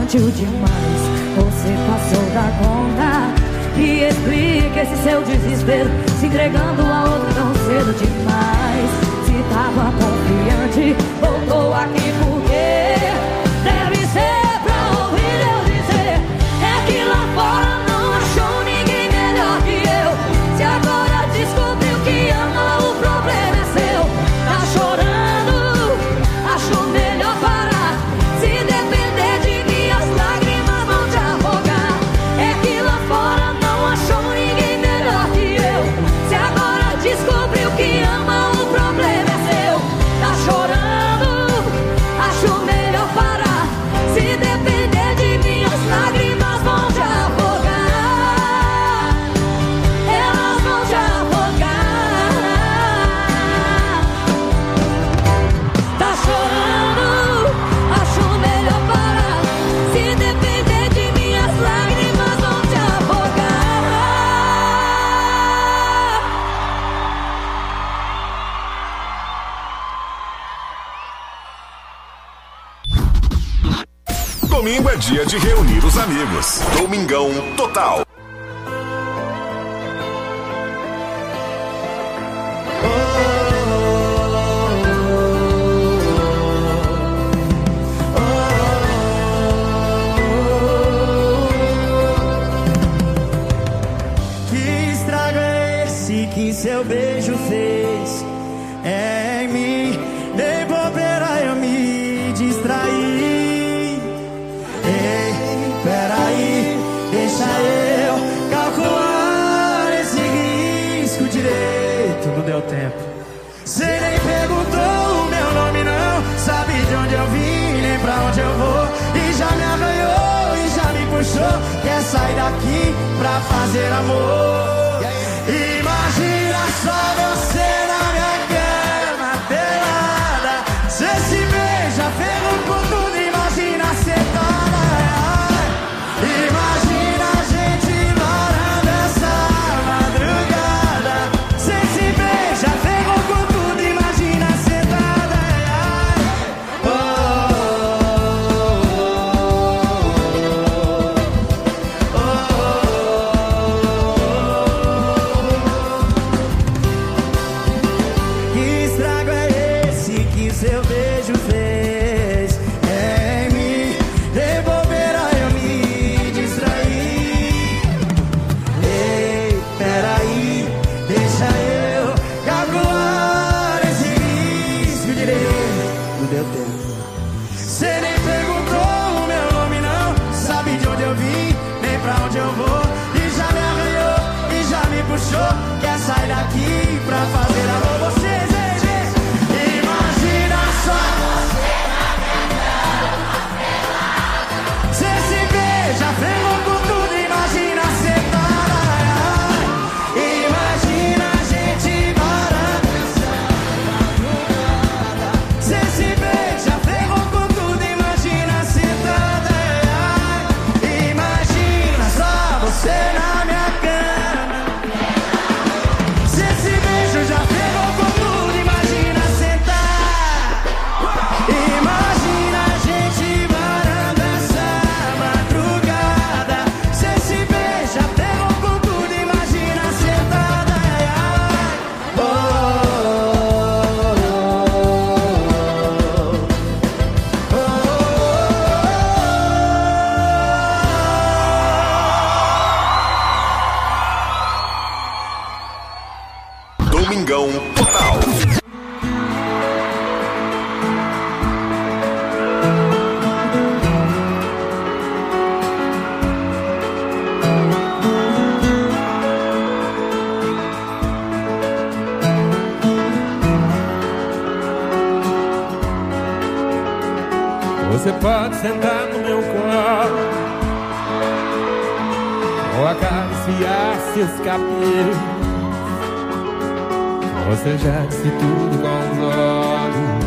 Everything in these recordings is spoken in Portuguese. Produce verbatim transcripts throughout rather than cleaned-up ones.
infantil demais. Você passou da conta. E explique esse seu desespero, se entregando a outro tão cedo demais. Se tava confiante, voltou aqui porque deve ser pra ouvir eu dizer. É que lá fora não achou ninguém melhor que eu. Se agora descobriu que ama, o problema é seu. Tá chorando, acho melhor parar. Se depender de mim, as lágrimas vão te afogar. É que lá fora não achou ninguém melhor que eu. Se agora descobriu que ama, o problema é seu. Tá chorando, acho melhor parar. Se depender de mim, as lágrimas vão te afogar. Elas vão te afogar. Tá chorando, acho melhor parar. Se depender de mim, as lágrimas vão te afogar. Domingo é dia de reunir os amigos. Domingão Total. Que estrago é esse que seu beijo fez em mim? Nem bobeira eu me distraí. Ei, peraí, deixa eu calcular esse risco direito. Não deu tempo. Cê nem perguntou o meu nome não, sabe de onde eu vim, nem pra onde eu vou. E já me arranhou e já me puxou. Quer sair daqui pra fazer amor? Imagina só você na minha cama pelada. Cê se beija, ferro com tudo, imagina sentada. Imagina a gente varando essa madrugada. Cê se beija, ferro com tudo, imagina sentada. Oh, oh, oh. Que estrago é esse que seu beijo fez em mim? De bobeira eu me distraí. Ei, peraí, deixa eu calcular esse risco direito. Não deu tempo. Cê nem perguntou o meu nome não, sabe de onde eu vim, nem pra onde eu vou. E já me arranhou e já me puxou. Quer sair daqui pra fazer amor? Você, Zé, imagina só você na minha cama. Cê se beija, ferrou com tudo, imagina sentada. Imagina a gente varando essa madrugada. Cê se beija, ferrou com tudo, imagina sentada. Imagina só você na minha cama. Cê se beija, já ferrou com tudo, imagina sentar. Imagina a gente varando essa madrugada. Cê se beija, ferrou com tudo, imagina sentada. Oh, Domingão Total. Você pode sentar no meu colo ou acariciar seus cabelos. Você já disse tudo com os olhos.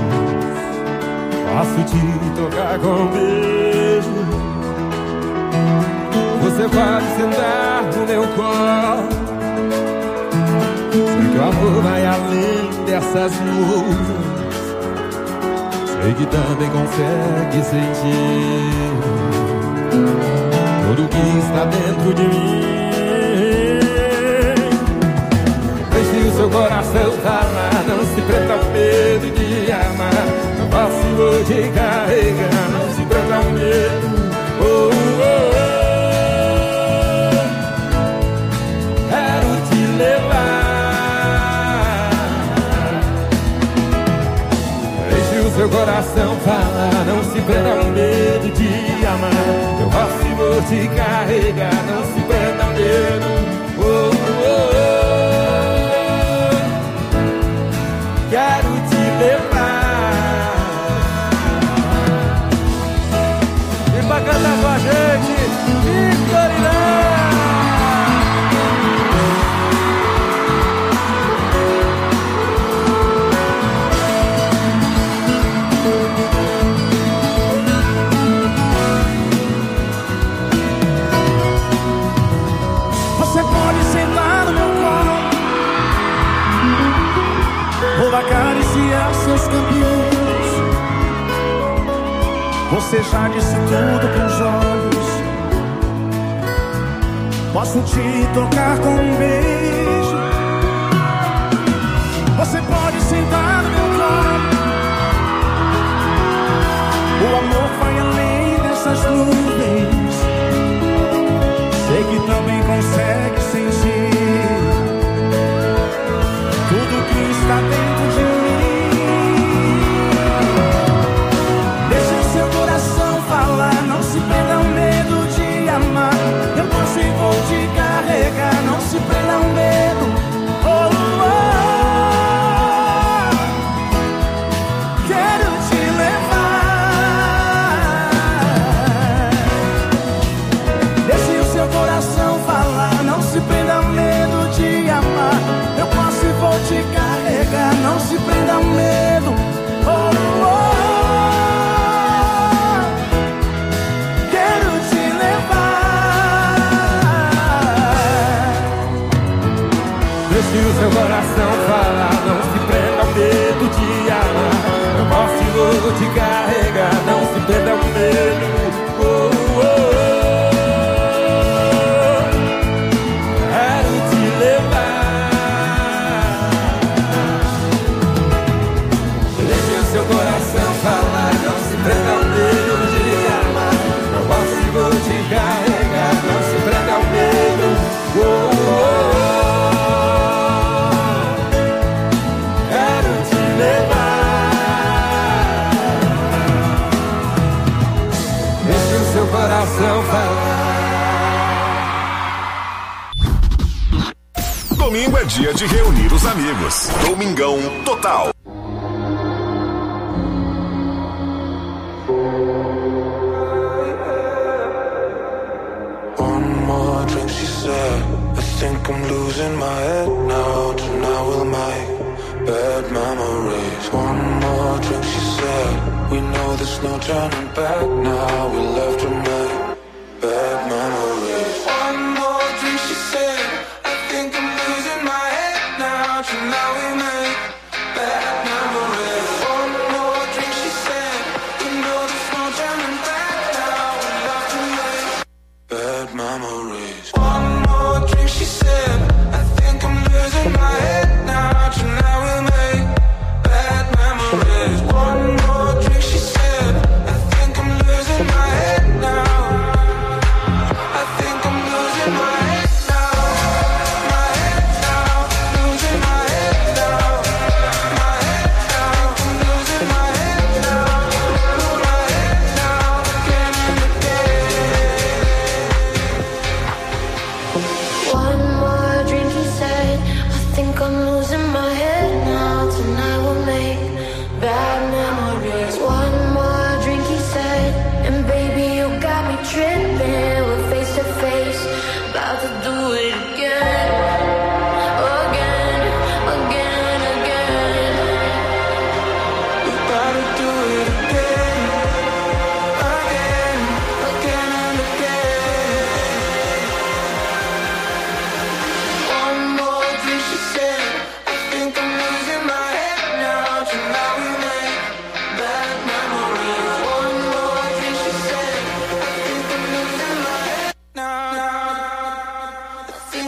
Posso te tocar com um beijo. Você pode sentar no meu colo. Sei que o amor vai além dessas luzes. sei que também consegue sentir tudo que está dentro de mim. Deixe o seu coração falar, não se prenda ao medo de amar. Não vacilou de carregar, não se prenda ao medo. Oh, oh, oh. Quero te levar. Deixe o seu coração falar, não se prenda ao medo de amar. Eu vacilou de carregar, não se prenda ao medo. Oh, oh, oh. Quero te levar. Vem pra cantar com a gente, Vitorina. Você pode sentar no meu colo, vou acariciar seus cabelos. Você já disse tudo com os olhos. Posso te tocar com um beijo. Você pode sentar no meu colo. O amor vai além dessas nuvens. Sei que também consegue sentir tudo que está dentro de mim. Deixa o seu coração falar, não se prenda ao medo de amar. Eu posso e vou te carregar, não se prenda ao medo. Oh, oh, oh. Quero te levar. Deixa o seu coração falar, não se prenda ao medo de amar. Eu posso e vou te carregar, não se prenda ao medo. Oh, oh, oh. Quero te levar. Deixe o seu coração falar, não se prenda ao medo de amar. Eu posso e vou te carregar, não se prenda ao medo. Oh, oh, oh. Quero te levar. Deixe o seu coração falar, não se prenda ao medo de amar. Eu posso e vou te carregar, não se prenda ao medo. Oh, oh, oh. Quero te levar. Deixe o seu coração falar. Domingo é dia de reunir os amigos. Domingão Total. One more drink, she said. I think I'm losing my head now. Tonight we'll make bad memories. One more drink, she said. We know there's no turning back now. We love to make bad memories. One more drink, she said. I think I'm losing my head now. Tonight we make bad memories. One more drink, she said. We know there's no turning back now. We love to make bad memories. One more drink, she said. I think I'm losing my head now. Tonight we'll make bad memories. One more drink, she said. I think I'm losing my head now.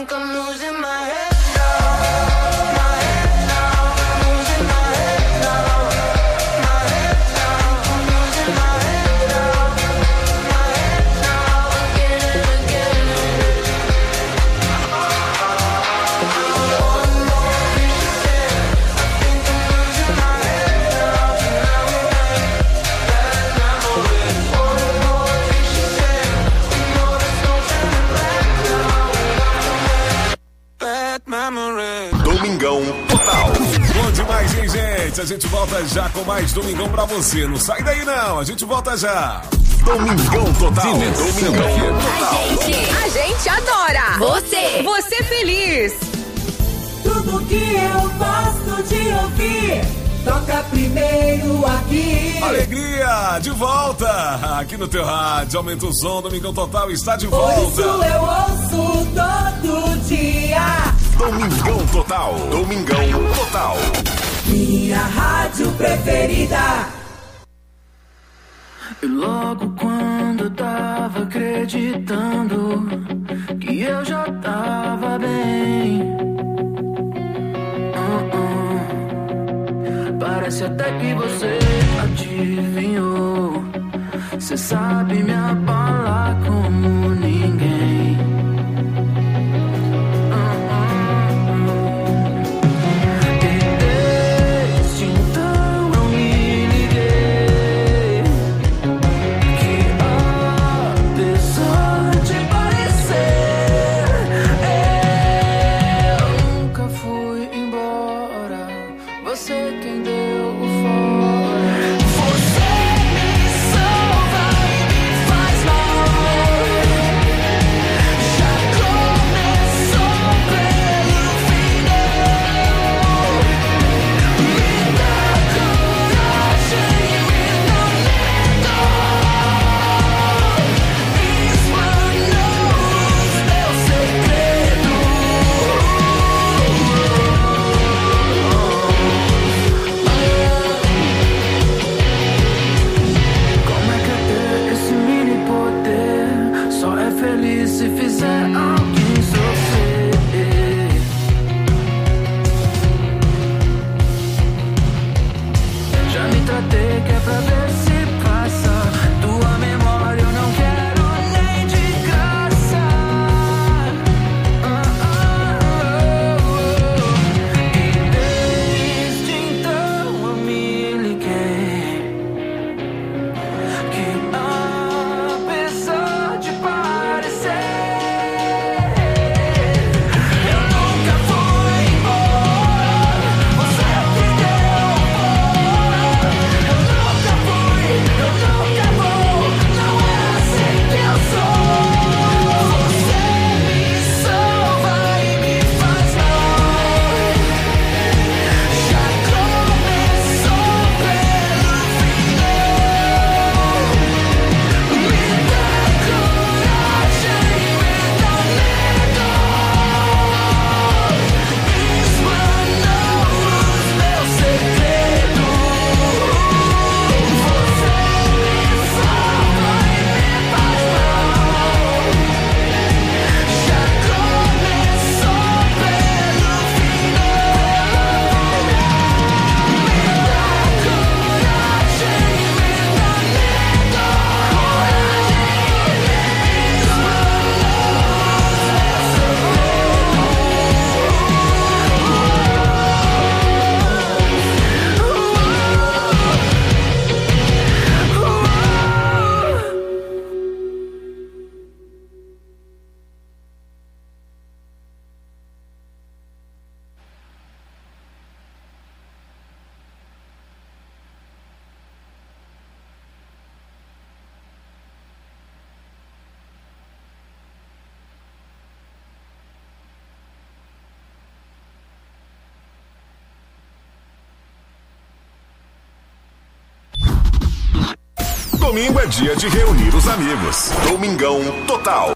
think I'm losing my head now. My head now. Losing my head now. My head now. I'm losing my head now. My head now. Again and again. One more piece of sand. I think I'm losing my head now. Now we make bad memories. One more piece of sand. We know there's no turning back now. Bad memories. Domingão Total. Bom demais, hein, gente? A gente volta já com mais Domingão pra você. Não sai daí, não. A gente volta já. Domingão Total. Domingão Total. A gente, a gente adora. Você, você feliz. Tudo que eu gosto de ouvir, toca primeiro aqui. Alegria, de volta. Aqui no teu rádio. Aumenta o som. Domingão Total está de Por volta. isso eu ouço todo dia. Domingão Total. Domingão Total. Minha rádio preferida. E logo quando eu tava acreditando que eu já tava bem, uh-uh. Parece até que você adivinhou. Cê sabe me abalar como ninguém. Domingo é dia de reunir os amigos. Domingão Total.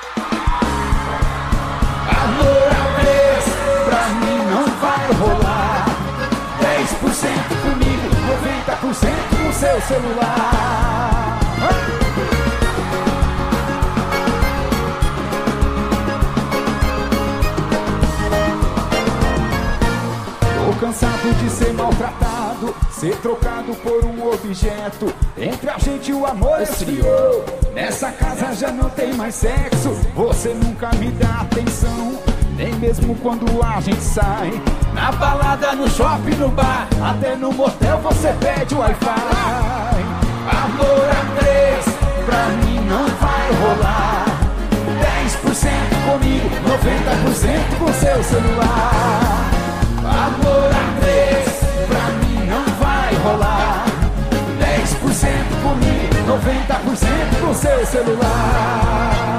Amor ao mês, pra mim não vai rolar. dez por cento comigo, noventa por cento no seu celular. de ser maltratado, ser trocado por um objeto. Entre a gente o amor esfriou. Nessa casa já não tem mais sexo. Você nunca me dá atenção, nem mesmo quando a gente sai. Na balada, no shopping, no bar, até no motel você pede Wi-Fi. Amor a três, pra mim não vai rolar. Dez por cento comigo, noventa por cento com seu celular. Amor a três, pra mim não vai rolar. Dez por cento comigo, noventa por cento com seu celular.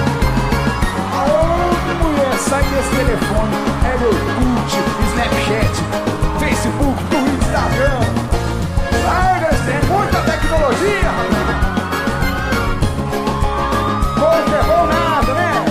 Aô, mulher, sai desse telefone. É meu Orkut, Snapchat, Facebook, Instagram. Larga, tem muita tecnologia, rapaz. Pouco é bom nada, né?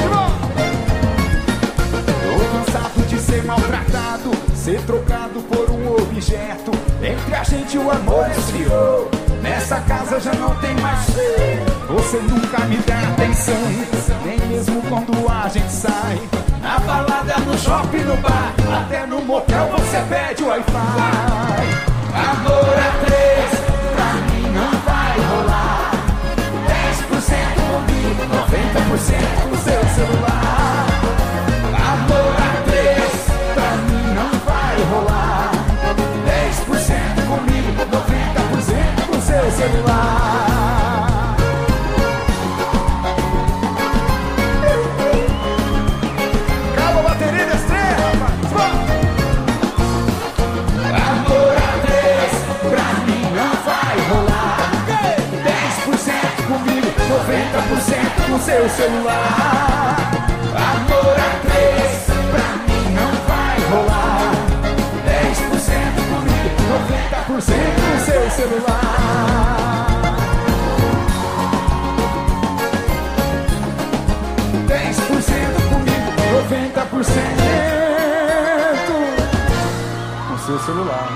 Tô cansado de ser maltratado, ser trocado por um objeto. Entre a gente o amor esfriou. Nessa casa já não tem mais. Você nunca me dá atenção, nem mesmo quando a gente sai. Na balada, no shopping, no bar, até no motel você pede Wi-Fi. Amor a três, pra mim não vai rolar. Dez por cento comigo, noventa por cento no seu celular. Amor a três, pra mim não vai rolar. Dez por cento comigo, noventa por cento no seu celular. Acaba a bateria da estrela, rapaz. Amor a três, pra mim não vai rolar. Dez por cento comigo, noventa por cento no seu celular. Amor a três, pra mim não vai rolar. Dez por cento comigo, noventa por cento no seu celular. Dez por cento comigo, noventa por cento no seu celular.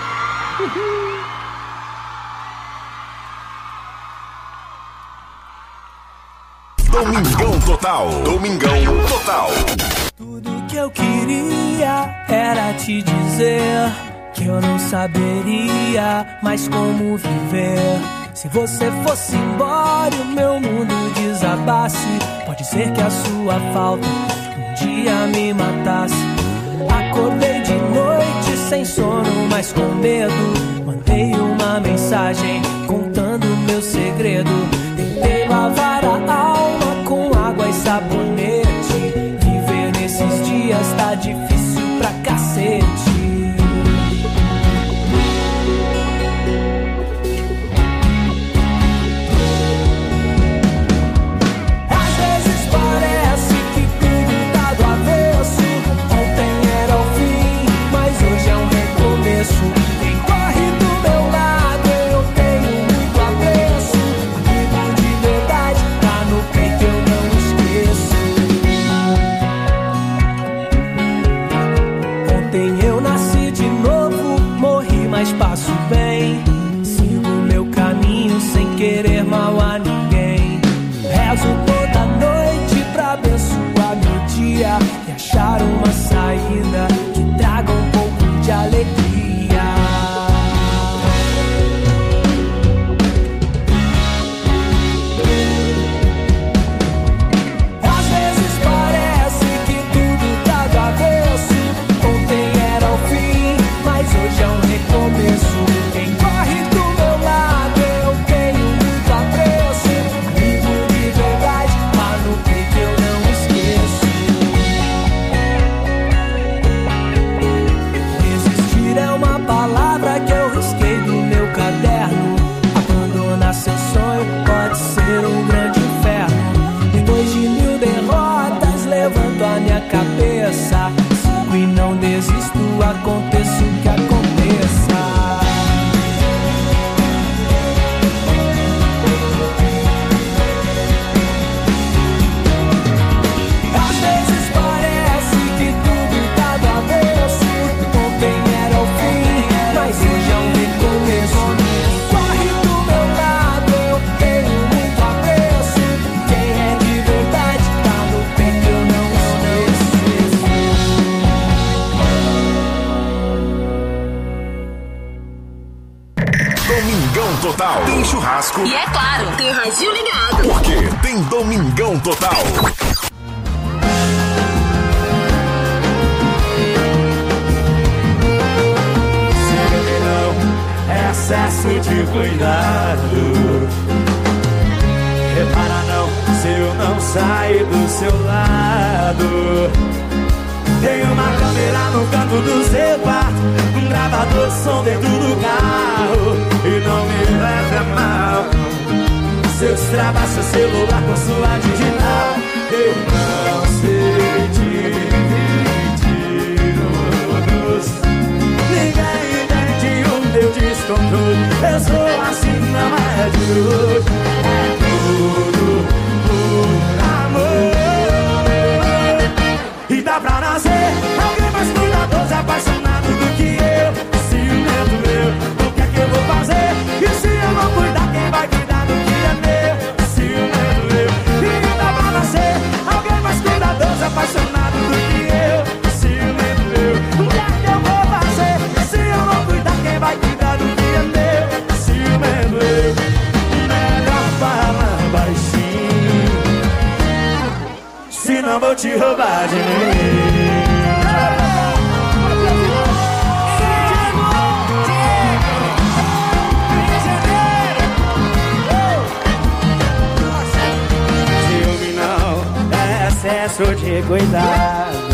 Domingão Total. Domingão Total. Tudo que eu queria era te dizer que eu não saberia mais como viver. Se você fosse embora e o meu mundo desabasse, pode ser que a sua falta um dia me matasse. Acordei de noite sem sono, mas com medo. Mandei uma mensagem contando meu segredo. Tentei lavar a alma com água e sabonete. Viver nesses dias tá difícil pra cacete. Às vezes parece que tudo tá do avesso. Ontem era o fim, mas hoje é um recomeço. Quem corre do meu lado eu tenho muito apreço. Amigo de verdade tá no peito, eu não esqueço. Ontem eu nasci churrasco. E é claro, tem radinho ligado. Porque tem Domingão Total. Excesso de cuidado. Repara não, se eu não sair do seu lado. Tem uma câmera no canto do seu quarto, um gravador de som dentro do carro. E não me leve a mal, se eu destravar seu celular com sua digital. Eu não sei dividir os ninguém entende o meu descontrole. Eu sou assim, não é de hoje. É tudo por amor. E dá pra nascer alguém mais cuidadoso, apaixonado do que eu. Ciumento meu, o que é que eu vou fazer? E se eu não cuidar, quem vai cuidar do que é meu? Ciumento meu. E dá pra nascer alguém mais cuidadoso, apaixonado do que eu. Ciumento meu, o que é que eu vou fazer? E se eu não cuidar, quem vai cuidar do que é meu? Ciumento meu. Melhor falar baixinho, senão vou te roubar de mim. Ciúme não é excesso de cuidado.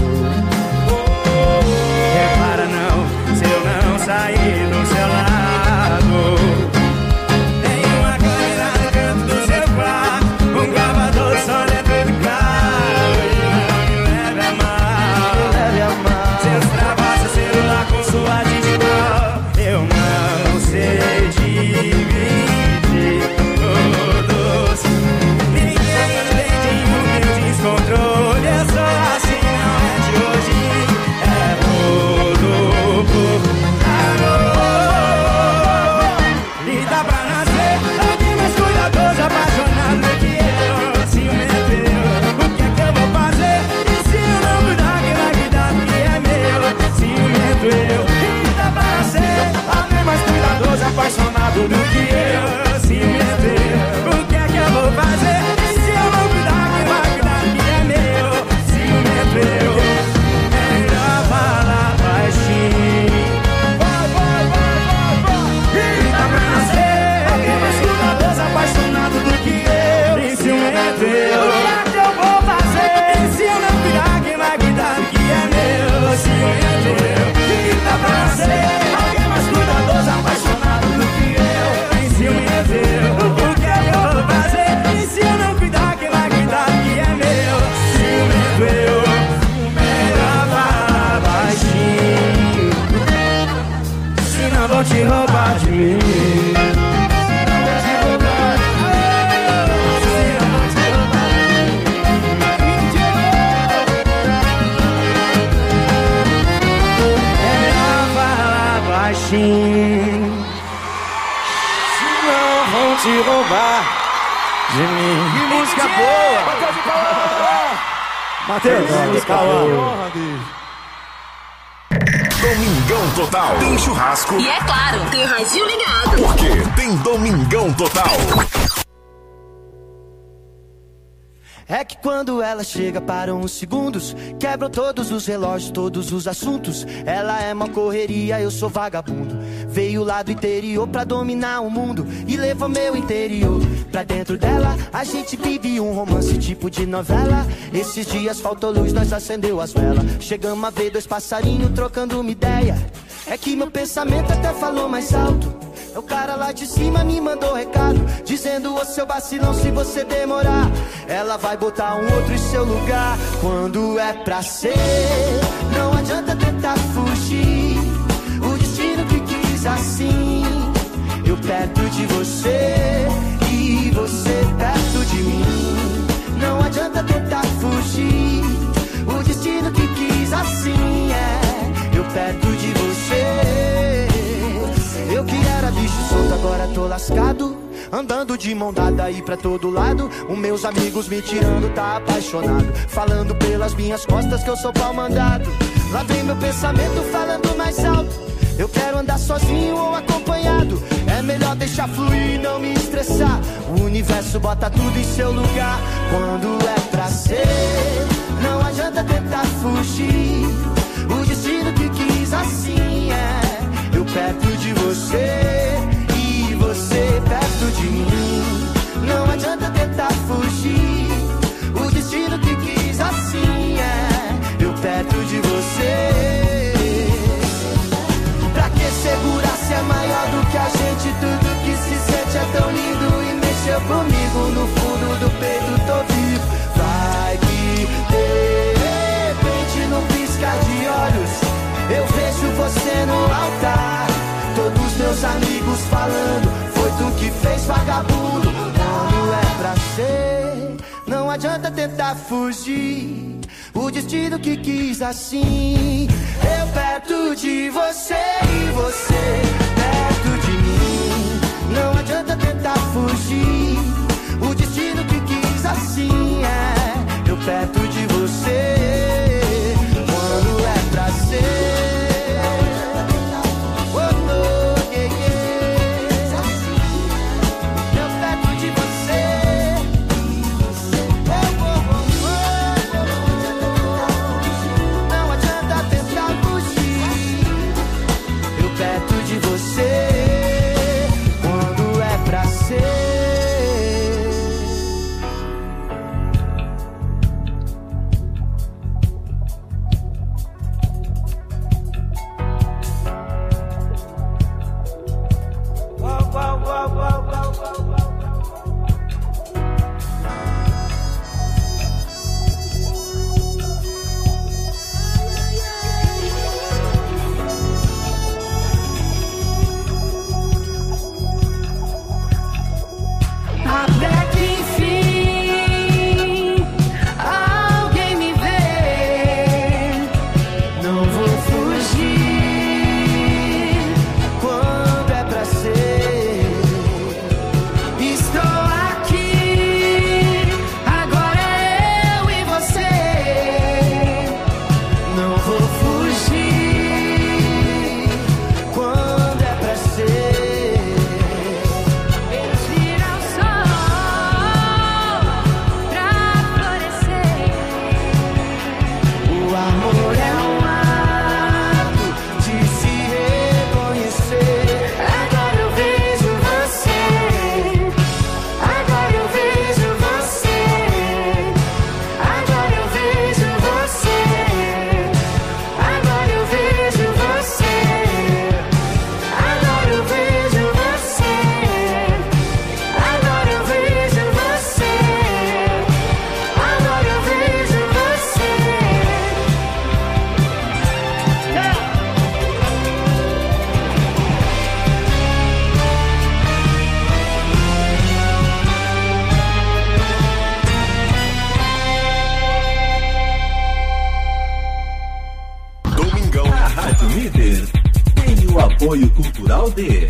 Repara não, se eu não sair do seu lado. Tem uma câmera no canto do seu quarto, um gravador só dentro do carro. E não me leve a mal, se eu destravar seu celular com sua digital. Eu não sei dividir todos. Ninguém entende o meu descontrole. Eu sou assim, não é de hoje. É tudo por amor. E dá pra nascer alguém mais cuidadoso, apaixonado do que eu. Ciumento eu, o que é que eu vou fazer? E se eu não cuidar, quem vai cuidar do que é meu? Ciumento eu. E dá pra nascer alguém mais cuidadoso, apaixonado do que eu. Ciumento eu, o que é que eu vou fazer? E se eu não cuidar, quem vai cuidar do que é meu? Ciumento eu. Melhor falar baixinho. Vai, vai, vai, vai, vai. E dá pra nascer alguém mais cuidadoso, apaixonado do que eu. E ciumento eu, o que é que eu vou fazer? E se eu não cuidar, quem vai cuidar do que é meu? Ciumento eu. E dá pra nascer alguém mais cuidadoso, apaixonado do que eu. E ciumento eu, o que é que eu vou fazer? E se eu não cuidar, quem vai cuidar do que é meu? Ciumento eu. Melhor falar baixinho, senão vou te roubar de mim. Melhor falar baixinho, senão vão te roubar de mim. Que música boa! Matheus, calma. Domingão Total. Tem churrasco. E é claro, tem radinho ligado. Porque tem Domingão Total. É que quando ela chega param uns segundos, quebram todos os relógios, todos os assuntos. Ela é uma correria, eu sou vagabundo. Veio lá do interior pra dominar o mundo e levou meu interior pra dentro dela. A gente vive um romance tipo de novela. Esses dias faltou luz, nós acendeu as velas. Chegamos a ver dois passarinhos trocando uma ideia. É que meu pensamento até falou mais alto. O cara lá de cima me mandou recado, dizendo: ô seu vacilão, se você demorar, ela vai botar um outro em seu lugar. Quando é pra ser, não adianta tentar fugir. O destino que quis assim, eu perto de você e você perto de mim. Não adianta tentar fugir. O destino que quis assim é eu perto de você. Eu que era bicho solto, agora tô lascado, andando de mão dada aí pra todo lado. Os meus amigos me tirando, tá apaixonado, falando pelas minhas costas que eu sou pau mandado. Lá vem meu pensamento falando mais alto, eu quero andar sozinho ou acompanhado. É melhor deixar fluir e não me estressar. O universo bota tudo em seu lugar. Quando é pra ser, não adianta tentar fugir. O destino que quis assim é eu perto de você e você perto de mim. Não adianta tentar fugir. O destino que quis assim é eu perto de você. Pra que segurar se é maior do que a gente? Tudo que se sente é tão lindo e mexeu comigo. No fundo do peito tô vivo. Vai que de repente num piscar de olhos eu vejo você no altar. Todos meus amigos falando, foi tu que fez, vagabundo. Quando é pra ser, não adianta tentar fugir. O destino que quis assim, eu perto de você e você perto de mim. Não adianta tentar fugir. O destino que quis assim é eu perto de você. Quando é pra ser, Apoio cultural de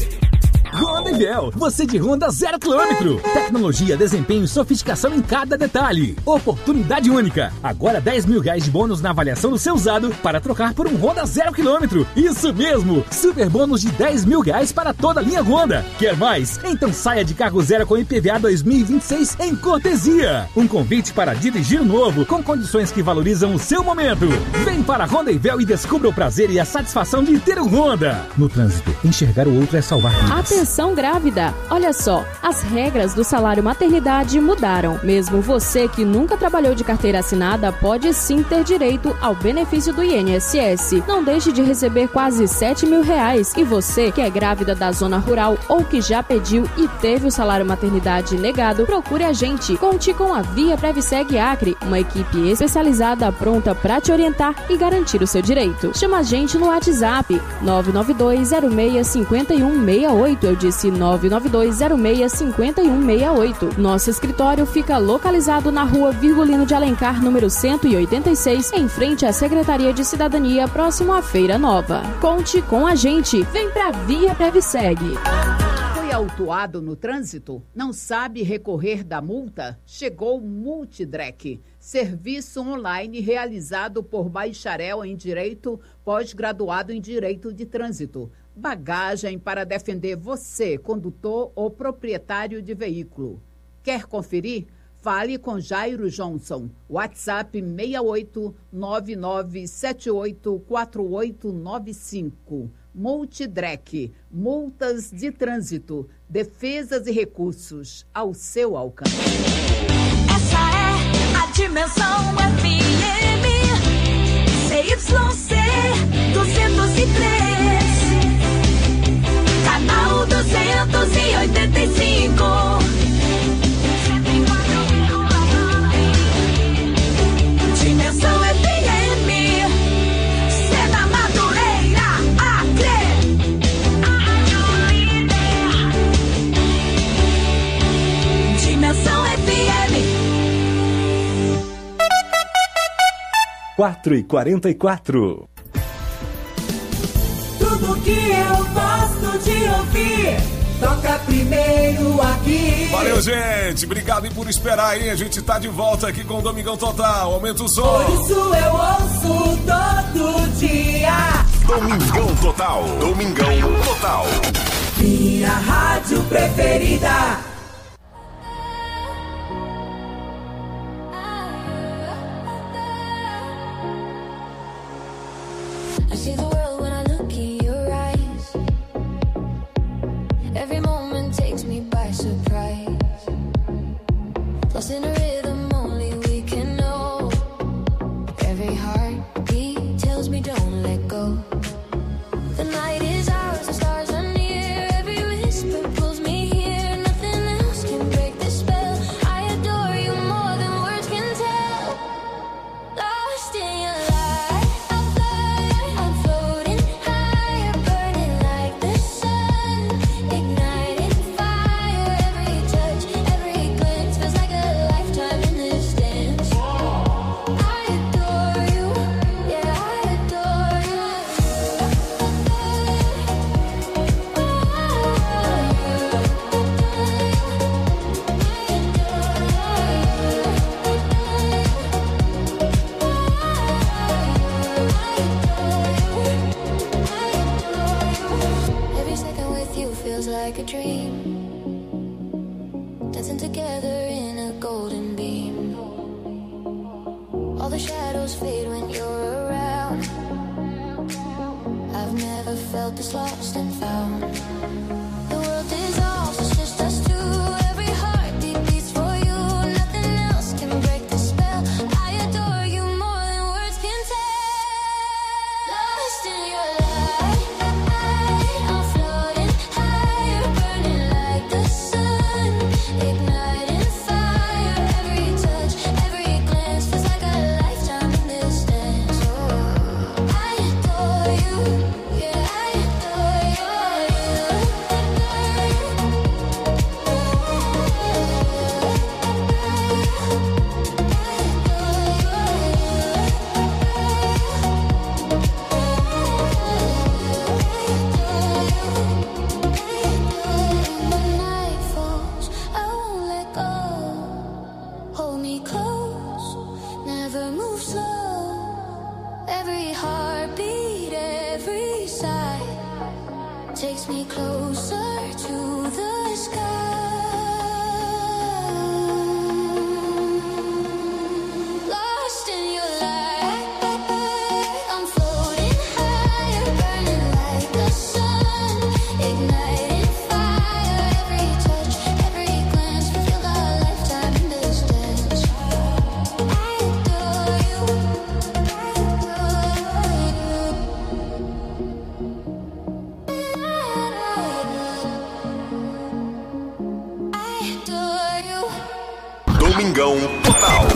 Honda, você de Honda zero quilômetro. Tecnologia, desempenho e sofisticação em cada detalhe. Oportunidade única. Agora dez mil reais de bônus na avaliação do seu usado para trocar por um Honda zero quilômetro. Isso mesmo. Super bônus de dez mil reais para toda a linha Honda. Quer mais? Então saia de carro zero com I P V A dois mil e vinte e seis em cortesia. Um convite para dirigir novo com condições que valorizam o seu momento. Vem para a Honda e descubra o prazer e a satisfação de ter um Honda. No trânsito, enxergar o outro é salvar vidas. Atenção grávida! Olha só, as regras do salário maternidade mudaram. Mesmo você que nunca trabalhou de carteira assinada pode sim ter direito ao benefício do I N S S. Não deixe de receber quase sete mil reais. E você que é grávida da zona rural ou que já pediu e teve o salário maternidade negado, procure a gente. Conte com a Via Previseg Acre, uma equipe especializada pronta para te orientar e garantir o seu direito. Chama a gente no WhatsApp nove nove dois zero seis cinco um seis oito. Eu disse nove nove dois zero seis cinco um seis oito. Nosso escritório fica localizado na rua Virgulino de Alencar, número cento e oitenta e seis, em frente à Secretaria de Cidadania, próximo à Feira Nova. Conte com a gente. Vem pra Via Previseg. Foi autuado no trânsito? Não sabe recorrer da multa? Chegou o Multidrec, serviço online realizado por bacharel em Direito, pós-graduado em Direito de Trânsito. bagagem para defender você, condutor ou proprietário de veículo. Quer conferir? Fale com Jairo Johnson. WhatsApp seis oito nove nove sete oito quatro oito nove cinco. Multidrec, multas de trânsito, defesas e recursos ao seu alcance. Essa é a Dimensão F M, C Y C duzentos e três, canal duzentos e oitenta e cinco. Dimensão F M, Seda Madureira, Acre. Dimensão F M. quatro e quarenta e quatro. Tudo que eu gosto de ouvir. Toca primeiro aqui. Valeu, gente. Obrigado por esperar aí. A gente tá de volta aqui com o Domingão Total. Aumenta o som. Por isso eu ouço todo dia. Domingão Total. Domingão Total. Minha rádio preferida. I see the world when I look in your eyes. Every moment takes me by surprise. Lost in a rhythm only we can know. Every heartbeat tells me don't let go. The night is ours, the stars are near. Every whisper pulls me here. Nothing else can break the spell. I adore you more than words can tell. Lost in your light, I'm flying, I'm floating higher, burning like the sun, igniting fire. Every touch, every glance feels like a lifetime in this dance. I adore you, yeah, I adore you. Every second with you feels like a dream. Dancing together in a golden beam. All the shadows fade when you're around. I've never felt this lost and found. The world dissolves, it's just us two. Every heartbeat beats for you. Nothing else can break the spell. I adore you more than words can tell. Lost in your light, I'm floating higher, burning like the sun, igniting fire. Every touch, every glance feels like a lifetime in this dance. Oh, I adore you, yeah, I adore you. When the night falls, I won't let go. Hold me close, never move slow. Every heartbeat, every sigh takes me closer to the sky. Lost in your light, I'm floating higher, burning like the sun, igniting fire. Every touch, every glance, we feel a lifetime in this dance. I adore you, I adore you. I adore you. Domingão Total.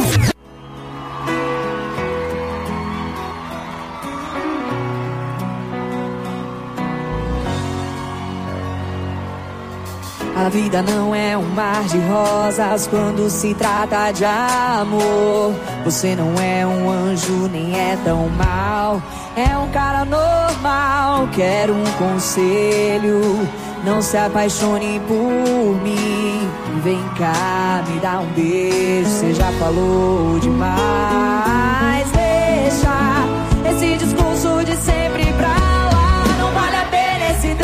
A vida não é um mar de rosas quando se trata de amor. Você não é um anjo, nem é tão mal. É um cara normal. Quero um conselho. Não se apaixone por mim. Vem cá, me dá um beijo. Você já falou demais. Deixa esse discurso de sempre pra lá. Não vale a pena esse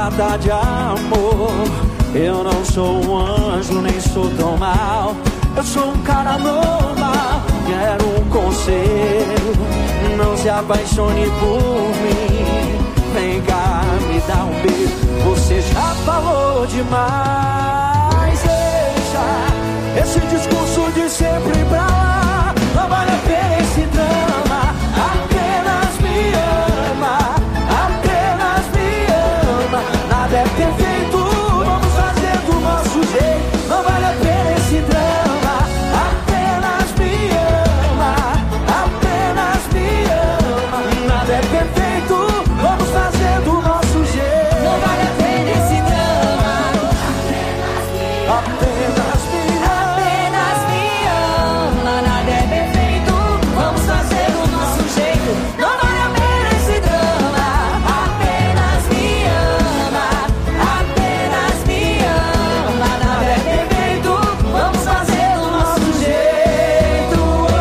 nada de amor. Eu não sou um anjo, nem sou tão mal. Eu sou um cara normal. Quero um conselho, não se apaixone por mim. Vem cá, me dá um beijo. Você já falou demais. Deixa esse discurso de sempre pra lá. Não vale a pena esse drama. Apenas me ama, apenas me ama. Nada é perfeito, vamos fazer do nosso jeito. Não vale a pena esse drama. Apenas me ama, apenas me ama. Nada é perfeito, vamos fazer do nosso jeito. Não vale a pena esse drama. Apenas me ama, apenas me ama. Nada é perfeito, vamos fazer do nosso jeito. Não vale a pena esse drama. Apenas me ama, apenas me ama. Nada é perfeito, vamos fazer do nosso jeito.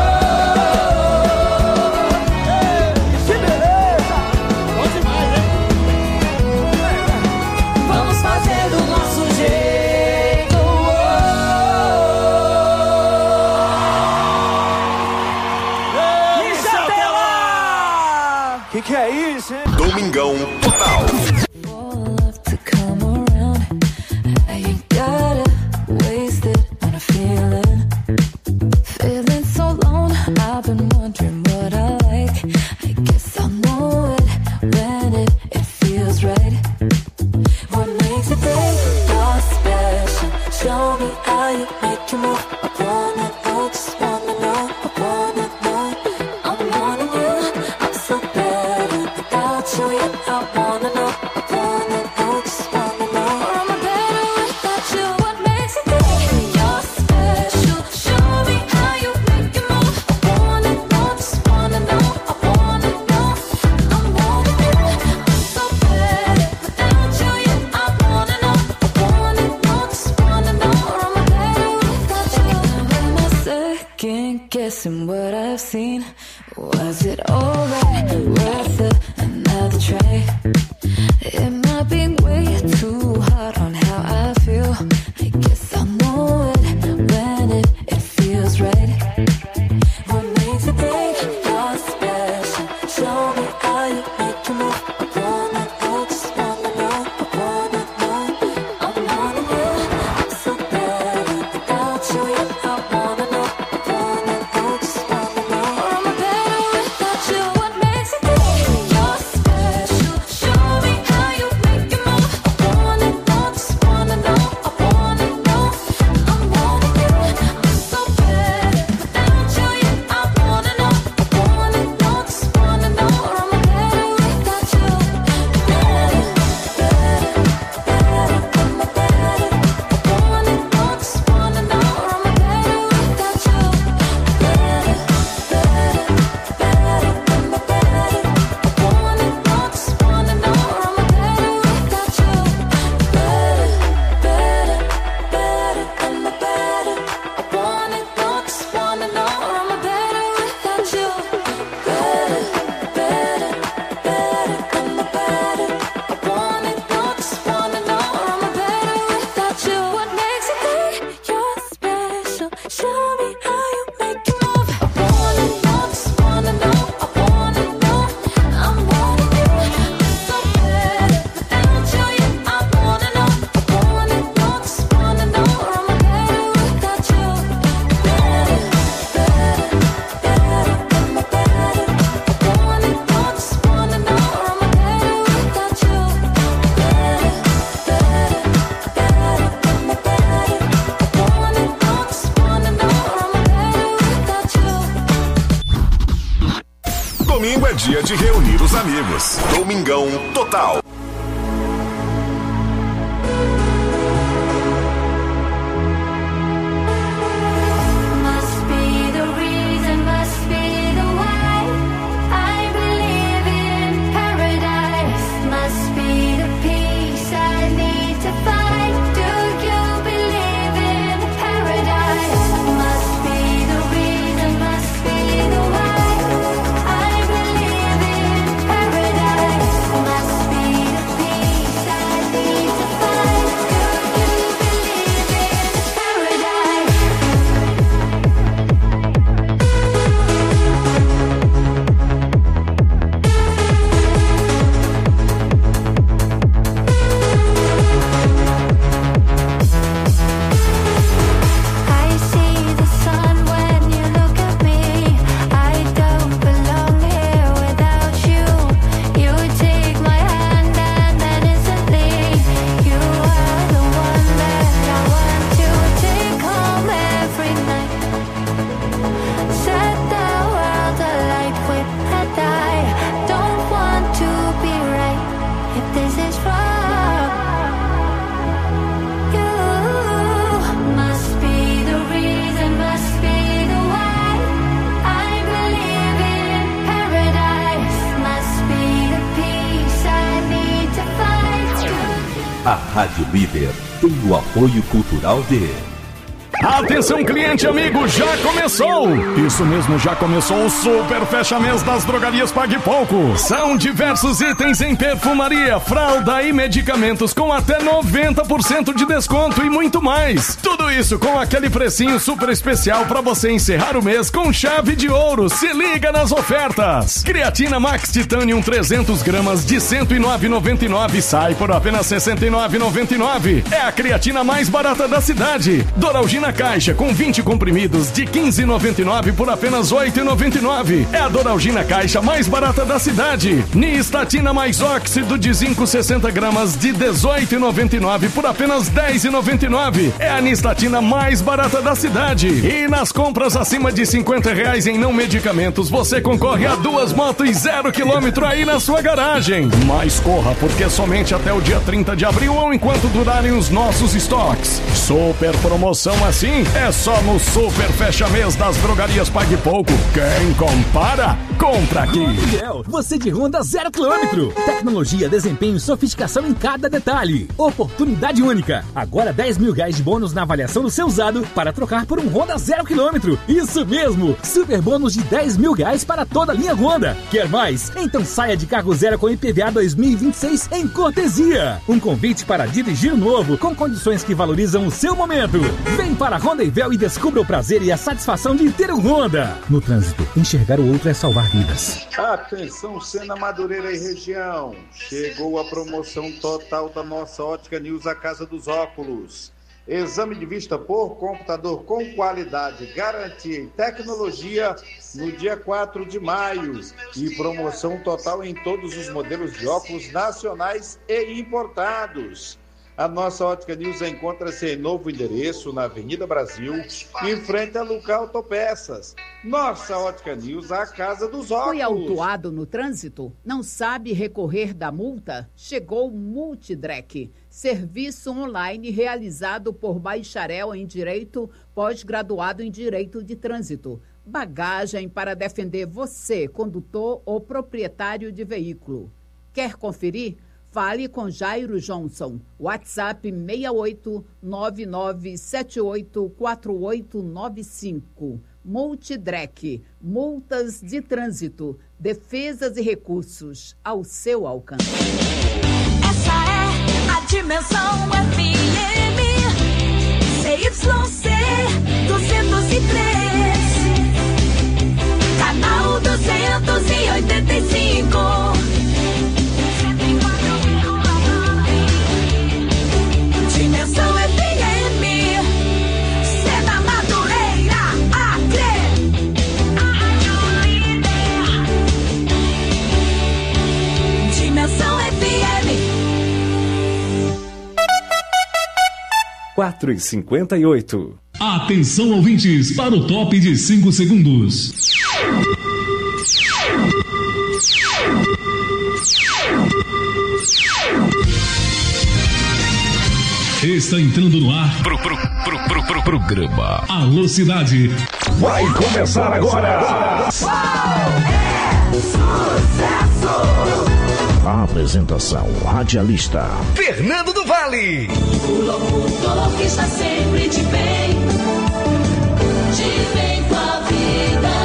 que beleza! Bom demais, hein? Vamos fazer do nosso jeito. Isso até lá! Que que é isso, hein? Domingão Total. To come around, I ain't gotta waste it on a feeling. Feeling so alone, I've been wondering what I like. I guess I'll know it when it, it feels right. What makes it think you're special? Show me how you make you move. I wanna know, just wanna know. I wanna know. I'm wanting you. I'm so bad without you. Yeah, I wanna know. I wanna know, just wanna know. Or am I better without you? What makes it think you're special? Show me how you make you move. I wanna know, just wanna know. I wanna know. I'm wanting you. I'm so bad without you. Yeah, I wanna know. I wanna know, just wanna know. Or am I better without you? Now am I second guessing what I've seen? Was it alright? Worth it? Another try? It might be way too hard on how I feel. I guess I'll know it when it, it feels right. What makes it think you're special? Show me how you make you move. I wanna know, just wanna know. I wanna know. I'm wanting you. I'm so bad without you. Yeah, I wanna know. I wanna know, just wanna know. Or am I better without you? What makes it think you're special? Show me how you make you move. I wanna know, just wanna know. I wanna know. I'm wanting you. I'm so bad without you. Yeah, I wanna know. I wanna know, just wanna know. Or am I better without you? Better, better, better. Am I better? I wanna know, just wanna know. Or am I better without you? Better, better, better. Am I better? I wanna know, just wanna know. Or am I better without you? Better, better, better. Am I better? I wanna know, just wanna know. Or am I better without you? Better, better, better. Am I better? I wanna know, just wanna know. Or am I better without you? What makes it think you're special? Show me how you make you move. I wanna know, just wanna know. I wanna know. I'm wanting you. I'm so bad without you. Yeah, I wanna know. I wanna know, just wanna know. Or am I better without you? Better, better, better. Am I better? I wanna know, just wanna know. Or am I better without you? Better, better, better. Am I better? I wanna know, just wanna know. Or am I better without you? Domingo é dia de reunir os amigos. Domingão Total. Must be the reason, must be the why. I believe in paradise. Must be the peace I need to find. Do you believe in paradise? Must be the reason, must be the why. I believe in paradise. Must be líder tem o apoio cultural de... Atenção, cliente amigo, já começou! Isso mesmo, já começou o Super Fecha Mês das Drogarias Pague Pouco. São diversos itens em perfumaria, fralda e medicamentos com até noventa por cento de desconto e muito mais. Tudo isso com aquele precinho super especial para você encerrar o mês com chave de ouro. Se liga nas ofertas! Creatina Max Titanium trezentos gramas de cento e nove reais e noventa e nove centavos sai por apenas sessenta e nove reais e noventa e nove centavos. É a creatina mais barata da cidade. Doralgina Caixa com vinte comprimidos de quinze reais e noventa e nove centavos por apenas oito reais e noventa e nove centavos. É a Doralgina Caixa mais barata da cidade. Nistatina mais óxido de zinco sessenta gramas de dezoito reais e noventa e nove centavos por apenas dez reais e noventa e nove centavos. É a Nistatina mais barata da cidade. E nas compras acima de cinquenta reais em não medicamentos, você concorre a duas motos zero quilômetro aí na sua garagem. Mas corra, porque somente até o dia trinta de abril ou enquanto durarem os nossos estoques. Super promoção assim é só no Super Fecha Mês das Drogarias Pague Pouco. Quem compara, compra aqui. Miguel, você de Honda zero quilômetro. Tecnologia, desempenho e sofisticação em cada detalhe. Oportunidade única. Agora dez mil reais de bônus na avaliação do seu usado para trocar por um Honda zero quilômetro. Isso mesmo. Super bônus de dez mil reais para toda a linha Honda. Quer mais? Então saia de carro zero com I P V A dois mil e vinte e seis em cortesia. Um convite para dirigir novo com condições que valorizam o seu momento. Vem para Honda Ivel e descubra o prazer e a satisfação de ter um Honda. No trânsito, enxergar o outro é salvar vidas. Atenção, Sena Madureira e região. Chegou a promoção total da nossa Ótica News, a Casa dos Óculos. Exame de vista por computador com qualidade, garantia e tecnologia no dia quatro de maio. E promoção total em todos os modelos de óculos nacionais e importados. A nossa Ótica News encontra-se em novo endereço, na Avenida Brasil, em frente a Lucar Autopeças. Nossa Ótica News, a Casa dos Óculos. Foi autuado no trânsito? Não sabe recorrer da multa? Chegou o Multidrec, serviço online realizado por bacharel em Direito, pós-graduado em Direito de Trânsito. Bagagem para defender você, condutor ou proprietário de veículo. Quer conferir? Fale com Jairo Johnson. WhatsApp seis oito nove nove sete oito quatro oito nove cinco. Multidrec. Multas de trânsito. Defesas e recursos ao seu alcance. Essa é a Dimensão F M. C Y C duzentos e três. Canal duzentos e oitenta e cinco. Dimensão F M, Sena Madureira, Acre. Dimensão F M. quatro e cinquenta e oito. Atenção, ouvintes, para o top de cinco segundos. Está entrando no ar pro, pro, pro, pro, pro, programa Alô Cidade. Vai começar agora. É sucesso. A apresentação radialista Fernando do Vale. O locutor que está sempre de bem, de bem com a vida.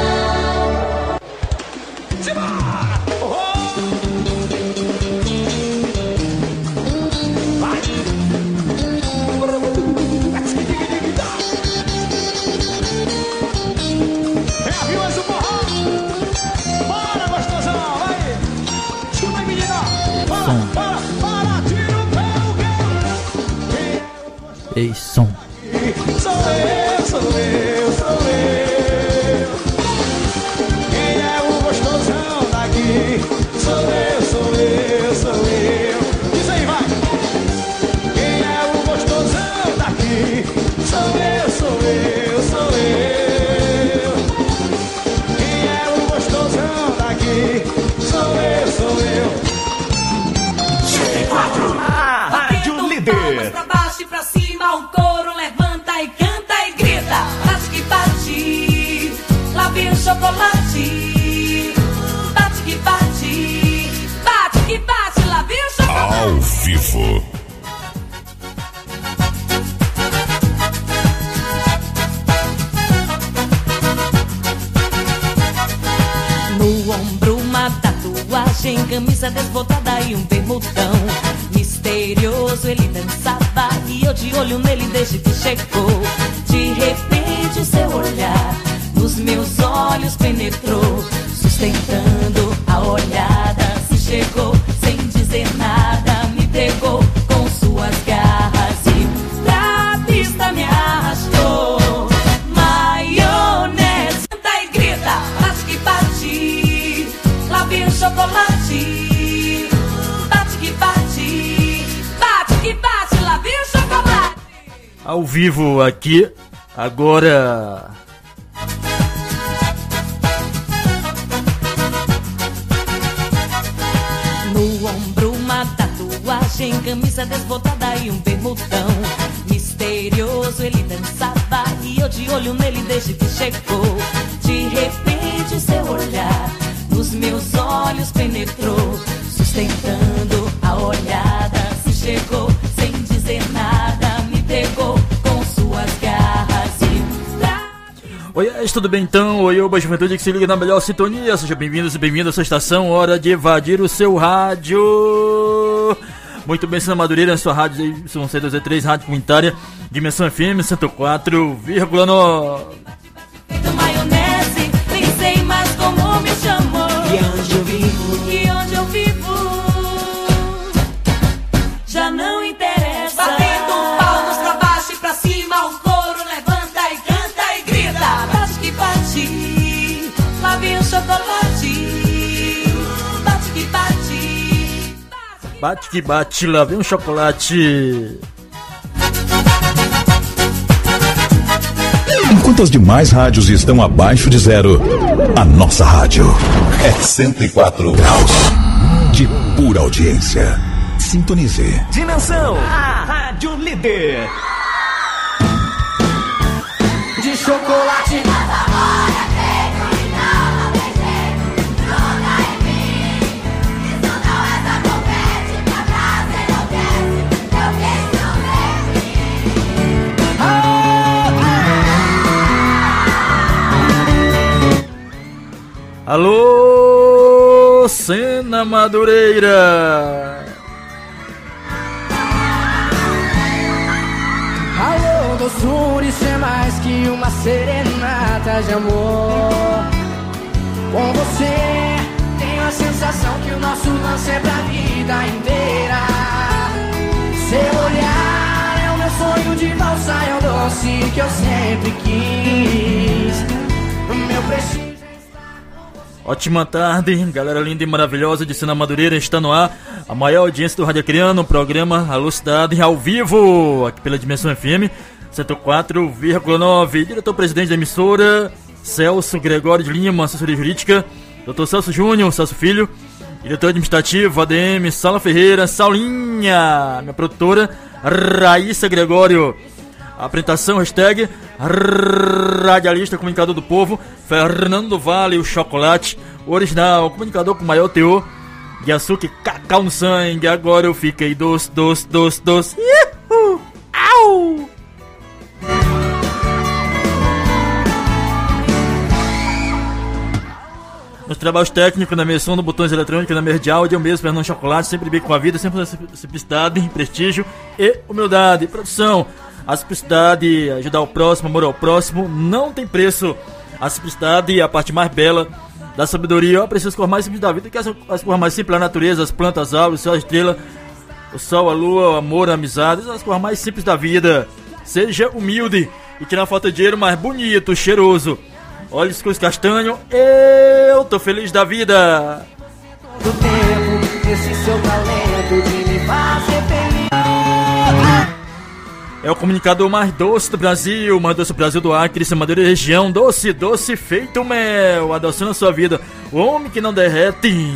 Ei, som. Sou eu, sou eu, sou eu. Quem é o gostosão daqui? Sou eu, sou eu, sou eu. Diz aí, vai. Quem é o gostosão daqui? Sou eu, sou eu, sou eu. Quem é o gostosão daqui? Sou eu, sou eu. A Rádio Líder. Pra baixo e pra cima, o couro levanta e canta e grita. Bate que bate, lá vem o chocolate. Bate que bate, bate que bate, lá vem o chocolate. Ao vivo. camisa desbotada e um bermudão. Misterioso ele dançava e eu de olho nele desde que chegou. De repente o seu olhar nos meus olhos penetrou, sustentando a olhada. Se chegou sem dizer nada, me pegou com suas garras e pra pista me arrastou. Maionese, canta e grita, bate que bate, lá vem o chocolate. Bate que bate, bate que bate, lá vem o chocolate. Ao vivo aqui, agora... No ombro uma tatuagem, camisa desbotada e um bermudão. Misterioso ele dançava e eu de olho nele desde que chegou. De repente o seu olhar nos meus olhos penetrou, sustentando a olhada. Se chegou sem dizer nada, me pegou com suas garras e pra... Oi, tudo bem então? Oi, oba, juventude que se liga na melhor sintonia. Sejam bem-vindos e bem-vindos à sua estação. Hora de invadir o seu rádio. Muito bem, Sena Madureira, sua rádio Y C dois três, rádio comunitária, Dimensão F M cento e quatro vírgula nove. Maionese, nem sei mais como me chamou. E onde eu vivo? E onde eu vivo? Já não interessa. Batendo um palmos pra baixo e pra cima, o coro levanta e canta e grita. Bate que bate, lá vem o chocolate. Bate que bate, bate que bate, lá vem um chocolate. Enquanto as demais rádios estão abaixo de zero, a nossa rádio é cento e quatro graus de pura audiência. Sintonize. Dimensão, a rádio líder. De chocolate. Alô, Sena Madureira. Alô, doçura, isso é mais que uma serenata de amor. Com você, tenho a sensação que o nosso lance é pra vida inteira. Seu olhar é o meu sonho de valsa, é o doce que eu sempre quis. O meu prestígio. Ótima tarde, galera linda e maravilhosa de Sena Madureira, está no ar a maior audiência do Rádio Acreano, o programa Alô Cidade ao vivo, aqui pela Dimensão F M cento e quatro vírgula nove. Diretor-presidente da emissora, Celso Gregório de Lima, assessoria jurídica, doutor Celso Júnior, Celso Filho, diretor administrativo, A D M, Sala Ferreira, Saulinha, minha produtora, Raíssa Gregório. Apresentação, hashtag radialista, comunicador do povo, Fernando Vale, o chocolate, o original, comunicador com maior teor de açúcar e cacau no sangue. Agora eu fiquei doce, doce, doce, doce. Iuhu! Au! Nos trabalhos técnicos, na menção do botões eletrônicos, na mesa de áudio, eu mesmo, Fernando Chocolate, sempre bem com a vida, sempre simplicidade, prestígio e humildade. Produção, a simplicidade, ajudar o próximo, amor ao próximo, não tem preço. A simplicidade é a parte mais bela da sabedoria. Eu aprecio as cores mais simples da vida, que as, as cores mais simples da natureza, as plantas, as árvores, o céu, a estrela, o sol, a lua, o amor, a amizade, as cores mais simples da vida. Seja humilde e tire uma foto de dinheiro mais bonito, cheiroso. Olhos com castanho, eu tô feliz da vida. Do tempo, esse seu talento de me fazer feliz. É o comunicador mais doce do Brasil, mais doce do Brasil do Acre, Sena Madureira região, doce, doce feito mel, adoçando a sua vida, o homem que não derrete.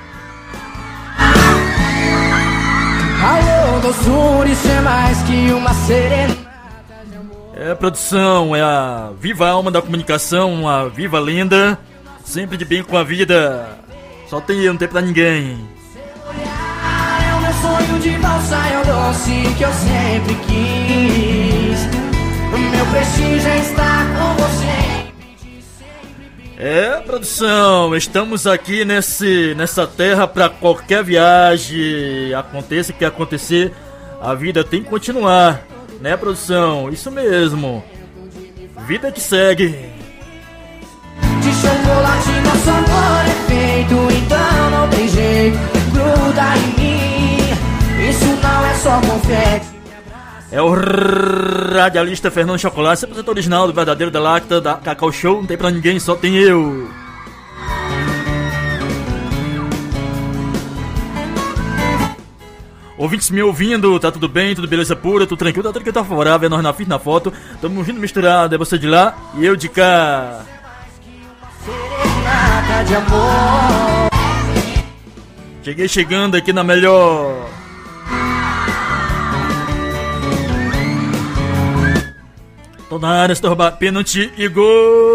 Alô, doçura, isso é mais que uma serenata de amor. É a produção, é a viva alma da comunicação, a viva lenda, sempre de bem com a vida, só tem eu, não tem pra ninguém. É o meu sonho de valsa, é o doce que eu sempre quis. O meu prestígio é estar com você. É, produção, estamos aqui nesse, nessa terra para qualquer viagem aconteça o que acontecer, a vida tem que continuar, né, produção? Isso mesmo, vida que segue. De chocolate nosso amor é feito, então não tem jeito, gruda em mim, isso não é só confete. É o radialista Fernando Chocolate, cem por cento original do verdadeiro da Lacta, da Cacau Show, não tem pra ninguém, só tem eu. Ouvintes me ouvindo, tá tudo bem, tudo beleza pura, tudo tranquilo, tá tranquilo, tá favorável, é nós na fita, na foto, tamo vindo misturado, é você de lá e eu de cá. Serenata de amor. Cheguei chegando aqui na melhor. Tô na área, estou roubando pênalti e gol.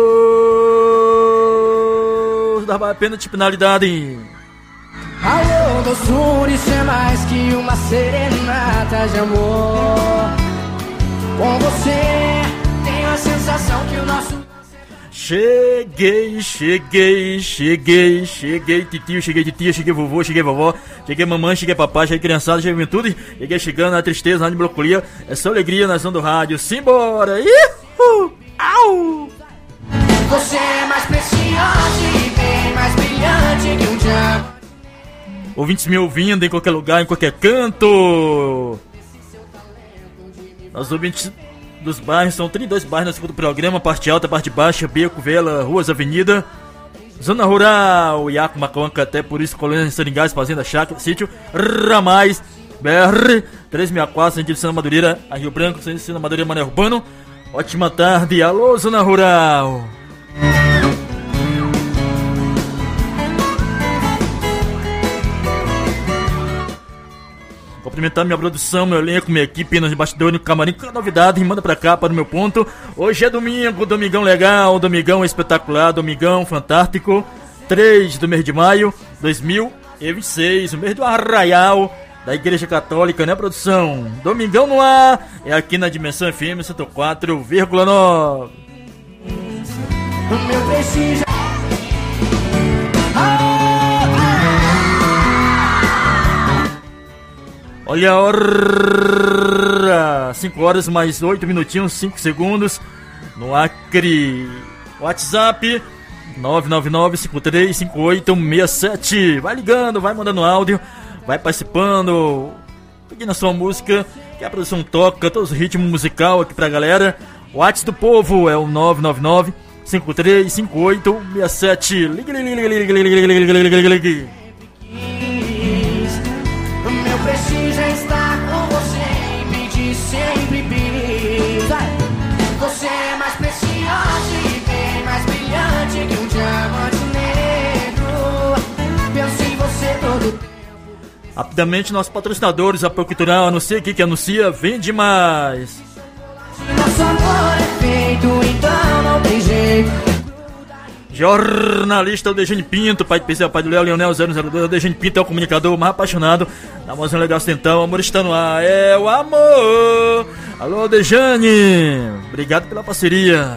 Estou roubando pênalti, penalidade. Alô, doçura, isso é mais que uma serenata de amor. Com você, tenho a sensação que o nosso... Cheguei, cheguei, cheguei, cheguei titio, cheguei titia, cheguei vovô, cheguei vovó, cheguei mamãe, cheguei papai, cheguei criançada, cheguei juventude, cheguei chegando na tristeza, na melancolia, é só alegria na zona do rádio, simbora, ihu, au! Você é mais preciosa e bem mais brilhante que um diamante. Ouvintes me ouvindo em qualquer lugar, em qualquer canto. Nós ouvintes dos bairros, são trinta e dois bairros no segundo programa, parte alta, parte baixa, beco, vela, ruas, avenida, zona rural, Iaco, Macoanca, até por isso, colônia, Seringais, fazenda, chácara, sítio, Ramais, B R, três mil e quatro, sentido Sena Madureira, a Rio Branco, sentido Sena Madureira, Mané Urbano. Ótima tarde, alô, zona rural. Cumprimentar minha produção, meu elenco, minha equipe, nos bastidores, no camarim, com novidade, manda pra cá, para o meu ponto. Hoje é domingo, domingão legal, domingão espetacular, domingão fantástico, três do mês de maio, dois mil e vinte e seis, o mês do arraial da Igreja Católica, né, produção? Domingão no ar, é aqui na Dimensão F M cento e quatro vírgula nove. O meu prestígio. Olha a hora, cinco horas mais oito minutinhos, cinco segundos, no Acre, WhatsApp, nove nove nove, cinco três cinco oito, seis sete, vai ligando, vai mandando áudio, vai participando, pedindo a sua música, que a produção toca, todos os ritmos musical aqui pra galera, o WhatsApp do povo é o nove nove nove, cinco três cinco oito, seis sete, ligue, ligue, ligue, ligue, ligue, ligue, ligue, ligue, ligue, ligue. Meu prestígio é estar com você e pedir sempre bis. Você é mais preciosa e bem mais brilhante que um diamante negro. Penso em você todo tempo. Rapidamente, nossos patrocinadores, Apoio Cultural, anuncia aqui que anuncia, vende mais. Nosso amor é feito, então não tem jeito. Jornalista, o Dejane Pinto, pai de P C, pai do Léo, Leonel zero zero dois, o Dejane Pinto é o comunicador mais apaixonado da música legal ocidental, o amor está no ar, é o amor. Alô, Dejane, obrigado pela parceria.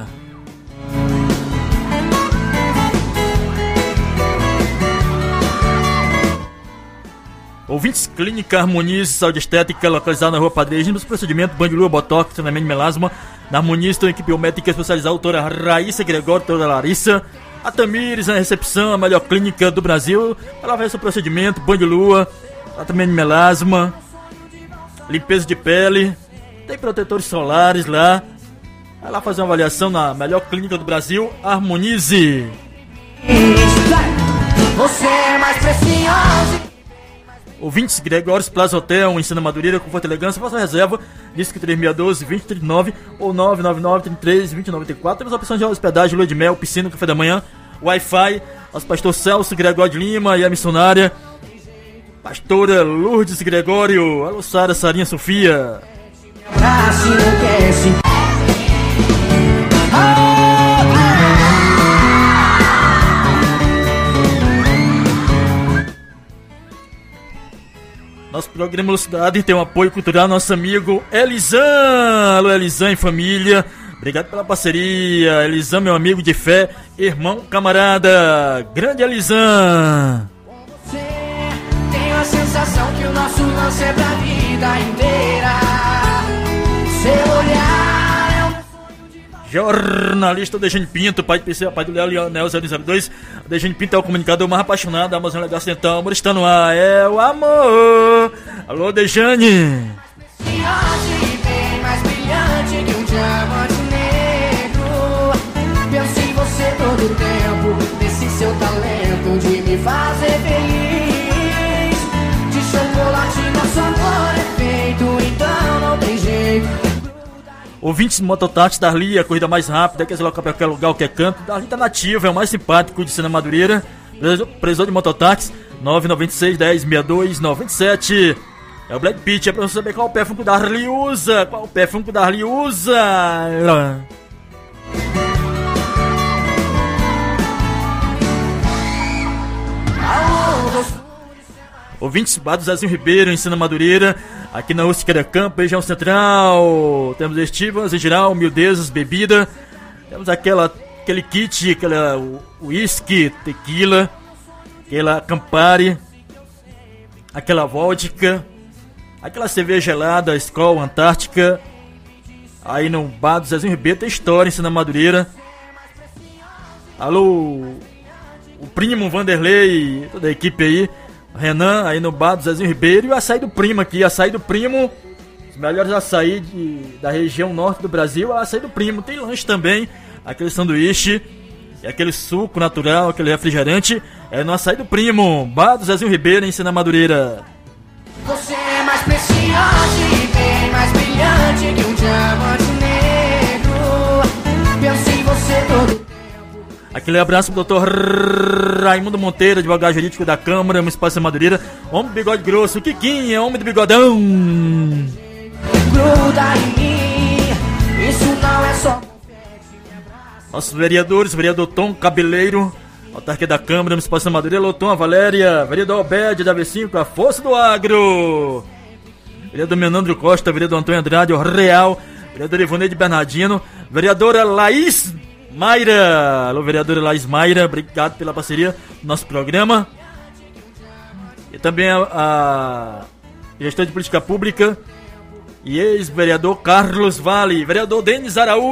Ouvintes, Clínica Harmonize, saúde estética, localizada na Rua Padre nos procedimentos banho de lua, botox, treinamento de melasma. Na Harmonize tem uma equipe biométrica especializada, a doutora Raíssa Gregório, doutora Larissa. A Tamires, na recepção, a melhor clínica do Brasil. Ela vai seu procedimento, banho de lua, tratamento de melasma, limpeza de pele. Tem protetores solares lá. Vai lá fazer uma avaliação na melhor clínica do Brasil, Harmonize. Você é mais preciosa. Ouvintes, Gregórios Plaza Hotel, em Sena Madureira, conforto e elegância, faça reserva, disque três seis um dois, dois zero três nove ou nove nove nove, trinta e três, vinte e nove, trinta e quatro. Temos opções de hospedagem, lua de mel, piscina, café da manhã, Wi-Fi, nosso pastor Celso Gregório de Lima e a missionária, pastora Lourdes Gregório, alô Sara, Sarinha, Sofia. Nosso programa Lucidade tem um apoio cultural, nosso amigo Elizan. Alô, Elizan e família, Obrigado pela parceria, Elisan, meu amigo de fé, irmão, camarada, grande Elisan. Tenho a sensação que o nosso lance é pra vida inteira. Seu olhar é um... Jornalista Dejane Pinto, pai de P C, pai do Léo Leonel zero zero dois. Dejane Pinto é o comunicador mais apaixonado da Amazônia Legal Central. Amor está no ar, é o amor. Alô, Dejane. Bem mais brilhante que um diamante negro. Penso em você todo o tempo, nesse seu talento de me fazer feliz. De chocolate nosso amor é feito, então não tem jeito. Ouvintes do Mototáxi, Darli, a corrida mais rápida, quer deslocar para qualquer lugar, qualquer canto. Darli tá nativo, é o mais simpático de Sena Madureira. Precisou de Mototáxi, nove nove seis, dez, sessenta e dois, noventa e sete. É o Black Pitch, é pra você saber qual perfume que o Darli usa. Qual perfume que o Darli usa. Ouvintes, bar do Zezinho Ribeiro, em Sena Madureira, aqui na Ústica Campo, região central. Temos estivas em geral, miudezas, bebida. Temos aquela, aquele kit, aquela whisky, tequila, aquela Campari, aquela vodka, aquela cerveja gelada, Skol, Antártica. Aí no bar do Zezinho Ribeiro tem história em Sena Madureira. Alô, o primo Vanderlei, toda a equipe aí. Renan, aí no bar do Zezinho Ribeiro. E o açaí do primo aqui, açaí do primo. Os melhores açaí de, da região norte do Brasil, é o açaí do primo. Tem lanche também, aquele sanduíche, e aquele suco natural, aquele refrigerante. É no açaí do primo, bar do Zezinho Ribeiro, em Sena Madureira. Você é mais precioso e bem mais brilhante que um diamante negro. Penso em você todo. Aquele abraço pro doutor Raimundo Monteiro, advogado jurídico da Câmara Municipal de Sena Madureira. Homem de bigode grosso, o Kikinho, é homem de bigodão. Gruda em mim, isso não é só. Nossos vereadores, vereador Tom Cabeleiro, autarquia da Câmara Municipal de Sena Madureira. Alô, Tom, a Valéria, vereador Albed da V cinco, a força do agro. Vereador Menandro Costa, vereador Antônio Andrade, o Real, vereador Ivoneide Bernardino, vereadora Laís Mayra. Alô, vereadora Laís Mayra, obrigado pela parceria no nosso programa. E também a, a gestor de política pública e ex-vereador Carlos Vale, vereador Denis Araújo.